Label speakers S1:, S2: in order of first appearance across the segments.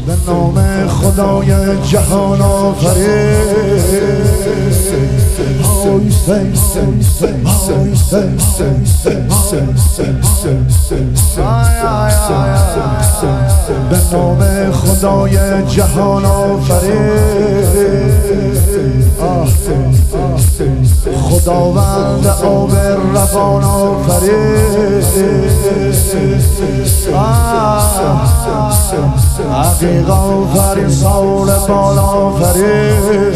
S1: به نام خدای جهان آفرین به نام خدای جهان آفرین خداوند آب روان آفرین عقیق آفرین سال بال آفرین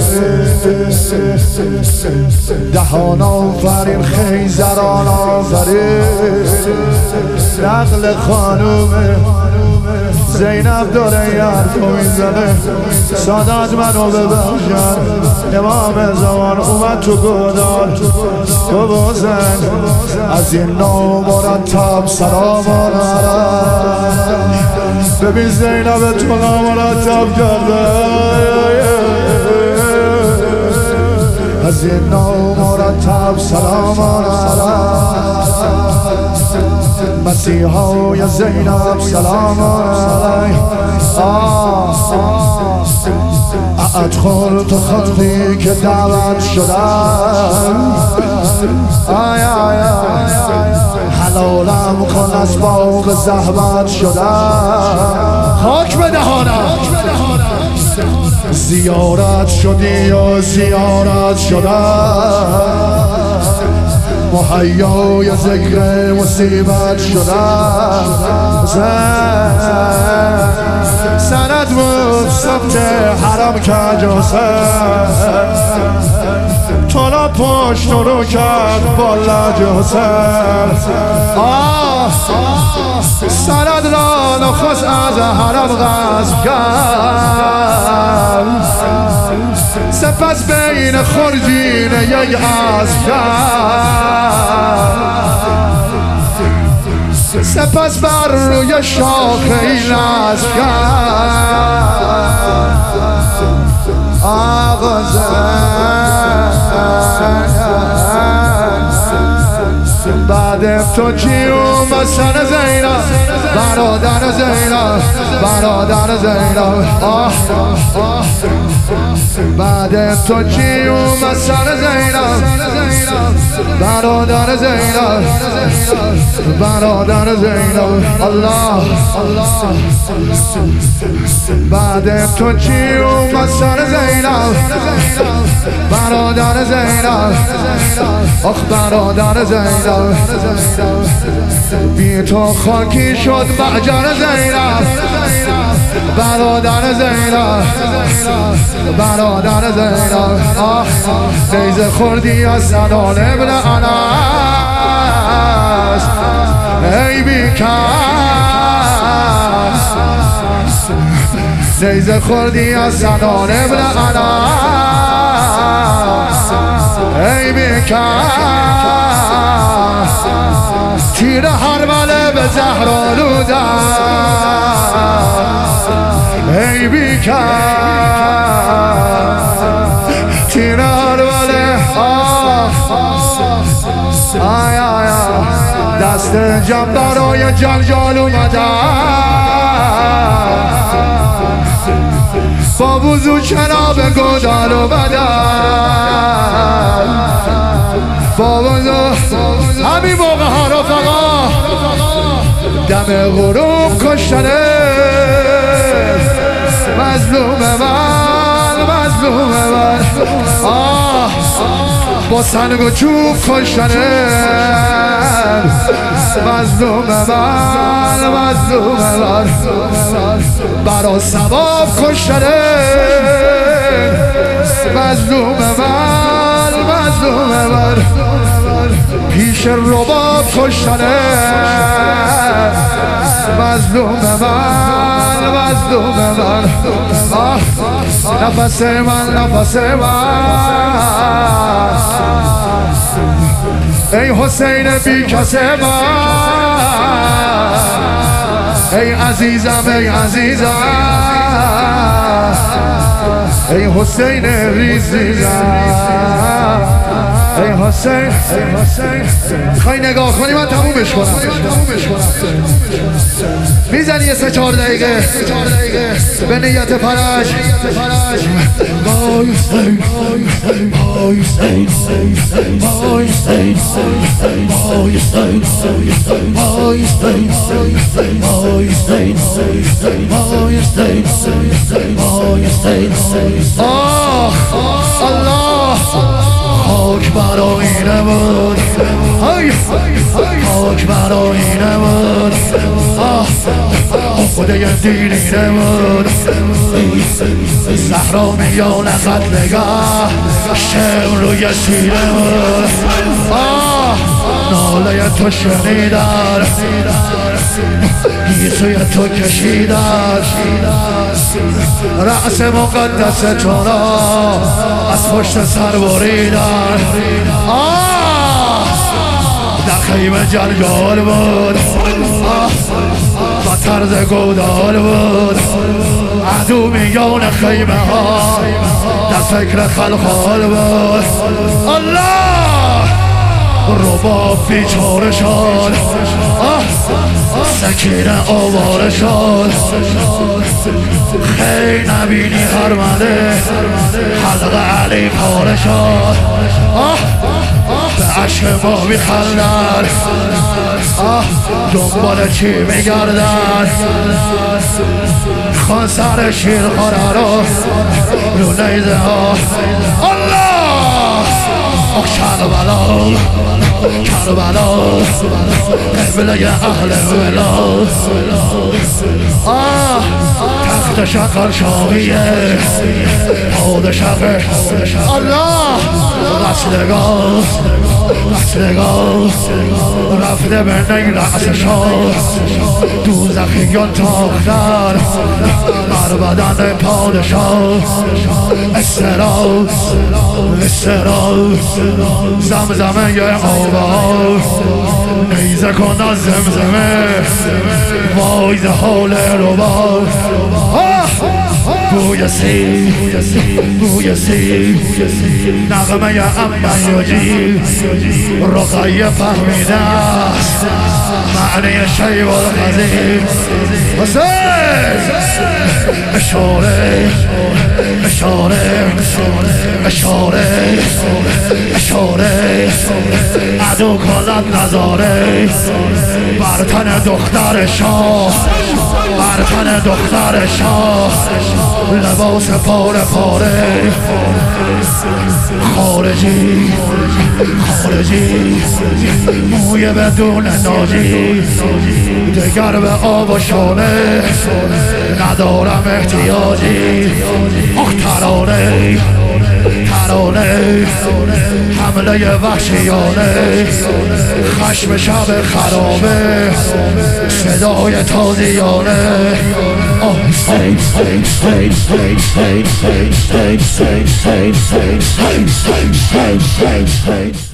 S1: دهان آفرین خیزران آفرین نقل خانومه زینب داره یه حرفو میزنه سادات منو ببخشن امام زمان اومد تو گودال تو بازن از این نامرتب سلام آرم ببین زینب تو نامرتب کرده از این نامرتب سلام آرم مسیحای زینب سلام علیه ادخل تو خلقی که دعوت شدن حلالم کن از باغ زحمت شدن خاک به دهانم زیارت شدی و زیارت شدن مهیای ذکر مصیبت شدن سند بود سبت حرم کج حسین طلا پشت رو کرد با لج حسین سند را نخست از حرم غصب کرد سپس بین خرجین یک اسب کرد سپس بر روی شاخه نصب کرد آقا بعد تو کی اومد سن زینب برادر زینب برادر زینب بعد تو کی اومد سن زینب برادر زینب برادر زینب الله بعد تو کی اومد سن زینب برادر زینب آخ برادر زینب بی تو خاکی شد مهجر زینب برادر زینب برادر زینب نیزه خوردی از زنان ابن انس ای بیکس نیزه خوردی از زنان ابن انس ای بیکس تیر هرمله به زهر آلودن ای بیکس تیر هرمله آی آی دست جمع برای جنجال اومدن با وضو چرا به گودال اومدن با وضو همین موقع ها رفقا دم غروب کشتنه مظلوم من مظلوم من با سنگ و چوب کشتنه مظلوم من مظلوم من برا ثواب کشتنه مظلوم من مظلوم من پیش رباب کشتنه مظلوم من مظلوم من نفس من نفس من ای حسین بی کس من ای عزیزم ای عزیزم ای حسین ریزیزم ای حسین خواهی نگاه کنی من تمومش کنم میزنی 3-4 دقیقه به نیت فرج الله خاک برای نمون خاک برای نمون خدای دینی نمون زهرا میان قتلگاه شم روی سینمون ناله تو شنیدن گیسوی تو کشیدن رأس مقدس تو را از پشت سر بریدن در خیمه جنگال بود با طرز گودال بود عدو میان خیمه ها در فکر خلخال بود الله رباب بیچاره شد سکینه آواره شد خیلی نبینی هرمده حلق علی پاره شد به عشق ما میخندن دنبال چی میگردن خان سر شیرخواره رو نیزه ها الله کربلا کربلا قبله اهل ولا تخت شقر شاهیه پادشاه الله رسلگاه رفته به نیل رأسشان دوزخیان تاختن بر بدن پادشاه استراز زمزمه آبا نیزه کن از زمزمه وای ز حال ربا بوی سی نغمه امیاجی رقیه فهمیده است معنی شیب الخزی اشاره عدو کند نظاره بر تن دختر شاه بر تن دختر شاه لباس پاره پاره خارجی موی بدون ناجی دگر به آب و شانه ندارم احتیاجی ترانه حمله وحشیانه خشم شب خرابه صدای تازیانه